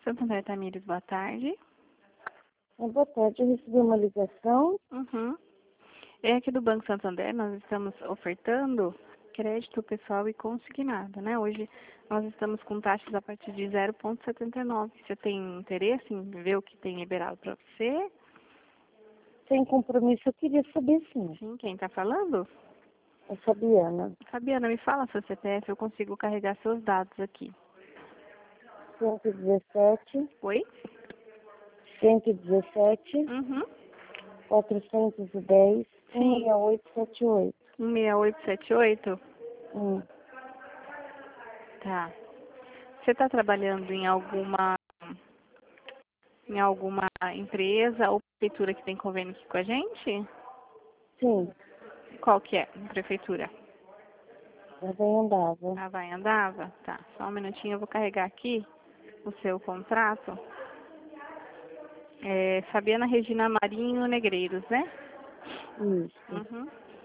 Santander Tamires, boa tarde. Boa tarde, eu recebi uma ligação. É aqui do Banco Santander, nós estamos ofertando crédito pessoal e consignado, né? Hoje nós estamos com taxas a partir de 0,79. Você tem interesse em ver o que tem liberado para você? Sem compromisso, eu queria saber sim. Sim, quem está falando? É Fabiana. Fabiana, me fala seu CPF, eu consigo carregar seus dados aqui. 117, Oi? 117, Uhum. 410, Sim. 16878. 16878? Tá. Você está trabalhando em alguma empresa ou prefeitura que tem convênio aqui com a gente? Sim, Qual que é? Prefeitura? já bem andava. Ah, vai, andava? Tá, só um minutinho, eu vou carregar aqui o seu contrato. É Fabiana Regina Marinho Negreiros, né? Isso. Uhum.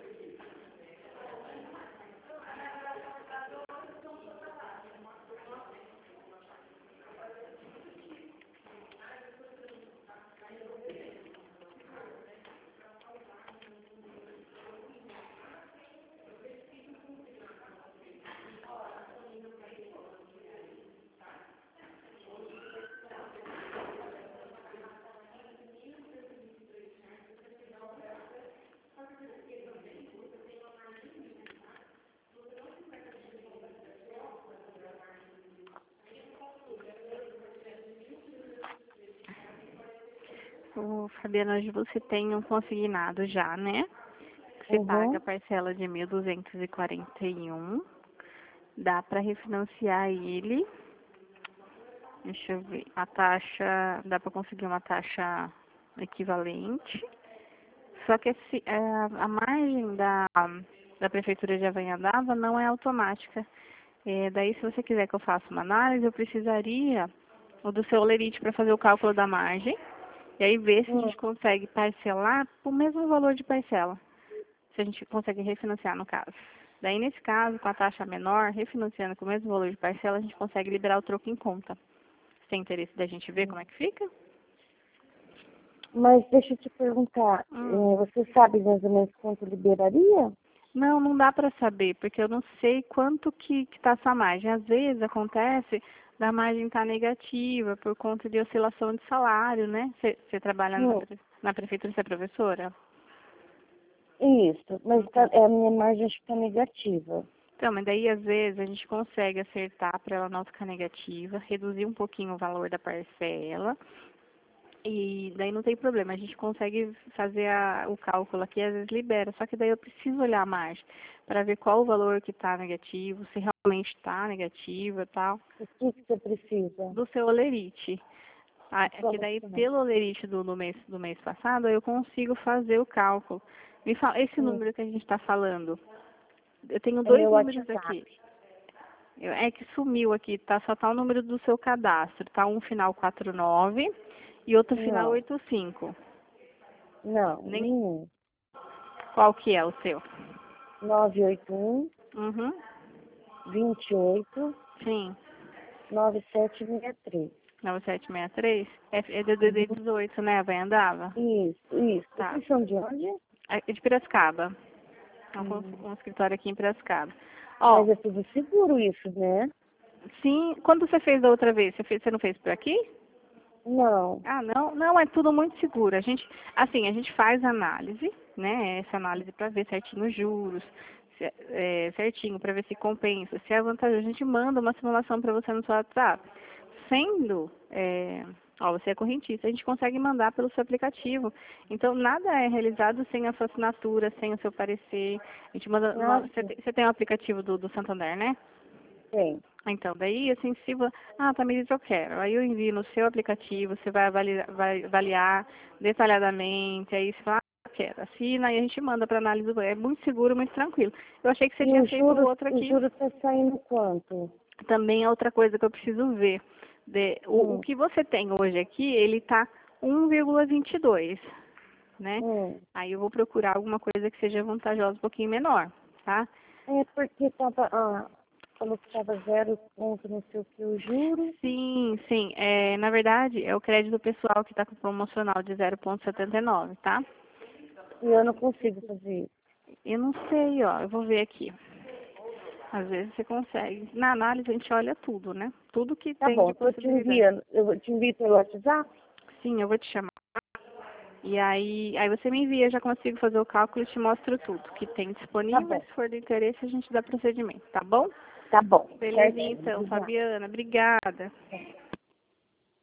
Fabiana, hoje você tem um consignado já, né? Você paga a Uhum. parcela de 1.241. Dá para refinanciar ele. Deixa eu ver. A taxa, dá para conseguir uma taxa equivalente. Só que a margem da Prefeitura de Avanhandava não é automática. Daí, se você quiser que eu faça uma análise, eu precisaria do seu olerite para fazer o cálculo da margem. E aí ver se a gente consegue parcelar o mesmo valor de parcela. Se a gente consegue refinanciar, no caso. Daí, nesse caso, com a taxa menor, refinanciando com o mesmo valor de parcela, a gente consegue liberar o troco em conta. Você tem interesse da gente ver como é que fica? Mas deixa eu te perguntar, você sabe mais ou menos quanto liberaria? Não, não dá para saber, porque eu não sei quanto que está essa margem. Às vezes acontece da margem estar negativa por conta de oscilação de salário, né? Você trabalha na prefeitura, você é professora? Isso, mas Então. a minha margem acho que está negativa. Então, mas daí às vezes a gente consegue acertar para ela não ficar negativa, reduzir um pouquinho o valor da parcela. E daí não tem problema, a gente consegue fazer o cálculo aqui, às vezes libera, só que daí eu preciso olhar a margem para ver qual o valor que está negativo, se realmente está negativo e tal, O que você precisa? do seu olerite. É que Como daí que é? pelo olerite do mês passado eu consigo fazer o cálculo. Me fala, esse número que a gente está falando, eu tenho É dois meu números WhatsApp. aqui. É que sumiu aqui, tá? Só tá o número do seu cadastro, tá? Um final 49 e outro final Não, 85. não, Nem nenhum. qual que é o seu? 981 Uhum. 28 Sim. 9763. 9763? É DDD Uhum. 18, né? Vai andava? Isso. Tá. Vocês são de onde? É de Piracicaba. É Hum. um escritório aqui em Piracicaba. Mas Ó, é tudo seguro isso, né? sim. Quando você fez da outra vez? Você não fez por aqui? Não. Ah, não, não, é tudo muito seguro. A gente faz análise, né? Essa análise para ver certinho os juros, certinho para ver se compensa, se é vantajoso. A gente manda uma simulação para você no seu WhatsApp. Sendo, você é correntista, a gente consegue mandar pelo seu aplicativo. Então, nada é realizado sem a sua assinatura, sem o seu parecer. A gente manda, Nossa, você tem o aplicativo do Santander, né? tem. Então, daí, assim, se você... Ah, Tamiris, eu quero. Aí eu envio no seu aplicativo, você vai avaliar detalhadamente, aí você fala, ah, eu quero. Assina, e a gente manda para análise do banco. É muito seguro, muito tranquilo. Eu achei que você E tinha feito o outro o aqui. juro tá saindo quanto? Também é outra coisa que eu preciso ver. O Hum, que você tem hoje aqui, ele tá 1,22, né? hum. Aí eu vou procurar alguma coisa que seja vantajosa um pouquinho menor, tá? É porque tava, falou que estava 0 ponto, não sei o que, o juro. Sim, sim. Na verdade, é o crédito pessoal que está com promocional de 0,79, tá? E eu não consigo fazer isso. Eu não sei, ó. Eu vou ver aqui. Às vezes você consegue. Na análise a gente olha tudo, né? Tudo que Tá tem bom, de estou te possibilidade. enviando. Eu te envio pelo WhatsApp? Sim, eu vou te chamar. E aí você me envia, já consigo fazer o cálculo e te mostro tudo que tem Tá disponível. bom, Se for do interesse, a gente dá procedimento, tá bom? tá bom. Belezinha Certinho. então, Obrigada. Fabiana. Obrigada.